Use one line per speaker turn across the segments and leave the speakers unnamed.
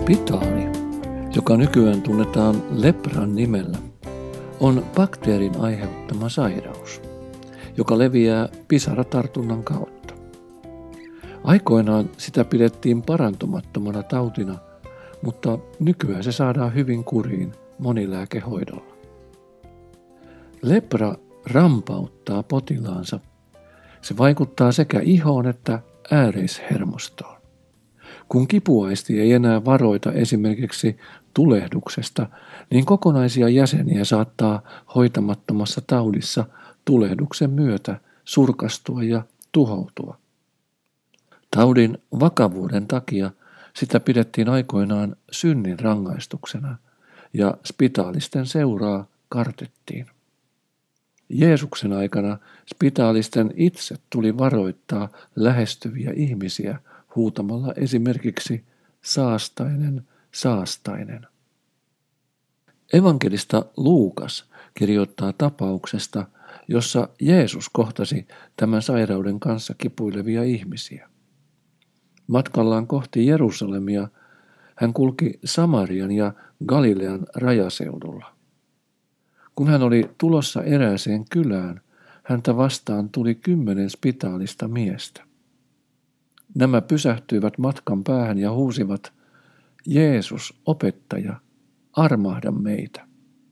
Spitaali, joka nykyään tunnetaan lepran nimellä, on bakteerin aiheuttama sairaus, joka leviää pisaratartunnan kautta. Aikoinaan sitä pidettiin parantumattomana tautina, mutta nykyään se saadaan hyvin kuriin monilääkehoidolla. Lepra rampauttaa potilaansa. Se vaikuttaa sekä ihoon että ääreishermostoon. Kun kipuaisti ei enää varoita esimerkiksi tulehduksesta, niin kokonaisia jäseniä saattaa hoitamattomassa taudissa tulehduksen myötä surkastua ja tuhoutua. Taudin vakavuuden takia sitä pidettiin aikoinaan synnin rangaistuksena ja spitaalisten seuraa kartettiin. Jeesuksen aikana spitaalisten itse tuli varoittaa lähestyviä ihmisiä huutamalla esimerkiksi saastainen, saastainen. Evankelista Luukas kirjoittaa tapauksesta, jossa Jeesus kohtasi tämän sairauden kanssa kipuilevia ihmisiä. Matkallaan kohti Jerusalemia hän kulki Samarian ja Galilean rajaseudulla. Kun hän oli tulossa erääseen kylään, häntä vastaan tuli 10 spitaalista miestä. Nämä pysähtyivät matkan päähän ja huusivat, Jeesus, opettaja, armahda meitä.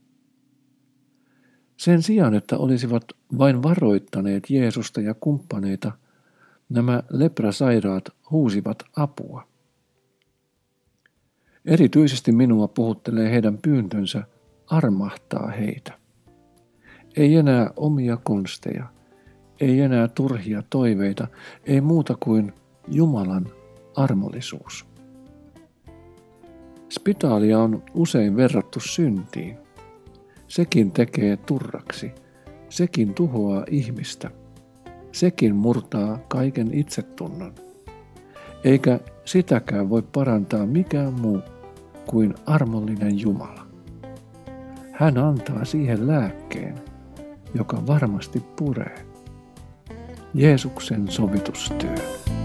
Sen sijaan, että olisivat vain varoittaneet Jeesusta ja kumppaneita, nämä leprasairaat huusivat apua. Erityisesti minua puhuttelee heidän pyyntönsä armahtaa heitä. Ei enää omia konsteja, ei enää turhia toiveita, ei muuta kuin Jumalan armollisuus. Spitaalia on usein verrattu syntiin. Sekin tekee turraksi, sekin tuhoaa ihmistä, sekin murtaa kaiken itsetunnon. Eikä sitäkään voi parantaa mikään muu kuin armollinen Jumala. Hän antaa siihen lääkkeen, joka varmasti puree. Jeesuksen sovitustyö.